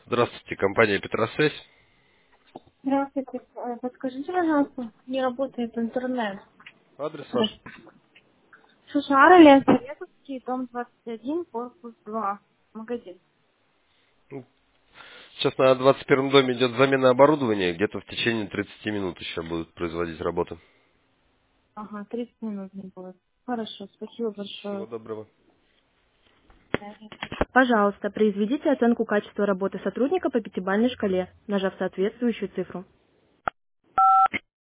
Здравствуйте, компания Петросвязь. Здравствуйте. Подскажите, пожалуйста, не работает интернет. Адрес ваш? Здравствуйте. Шушара, Лес Советовский, дом 21, корпус 2, магазин. Ну, сейчас на 21 доме идет замена оборудования. Где-то в течение 30 минут еще будут производить работу. Ага, 30 минут не будет. Хорошо, спасибо Всего большое. доброго. Пожалуйста, произведите оценку качества работы сотрудника по пятибалльной шкале, нажав соответствующую цифру.